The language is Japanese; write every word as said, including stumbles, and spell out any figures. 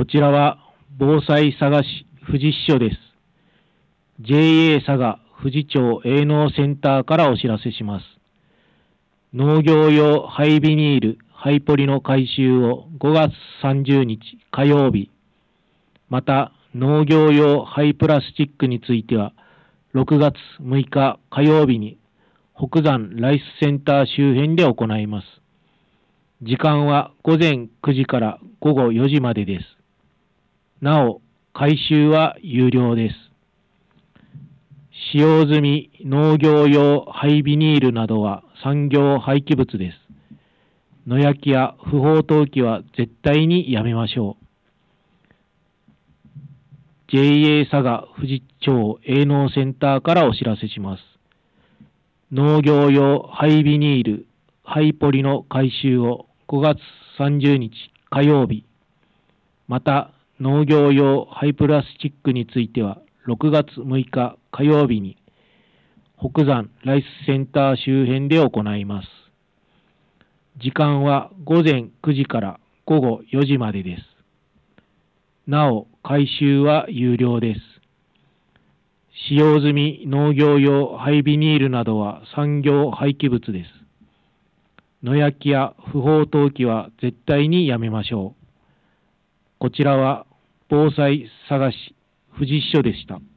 ちらは防災佐賀市富士支所です。ジェイエー 佐賀富士町営農センターからお知らせします。農業用廃ビニール、廃ポリの回収をごがつさんじゅうにち火曜日、また農業用廃プラスチックについてはろくがつむいか火曜日に北山ライスセンター周辺で行います。時間はごぜんくじからごごよじまでです。なお、回収は有料です。使用済み農業用廃ビニールなどは産業廃棄物です。野焼きや不法投棄は絶対にやめましょう。ジェイエー 佐賀富士町営農センターからお知らせします。農業用廃ビニール、廃ポリの回収をごがつさんじゅうにち火曜日、また農業用廃プラスチックについてはろくがつむいか火曜日に北山ライスセンター周辺で行います。時間はごぜんくじからごごよじまでです。なお、回収は有料です。使用済み農業用廃ビニールなどは産業廃棄物です。野焼きや不法投棄は絶対にやめましょう。こちらは防災佐賀市富士支所でした。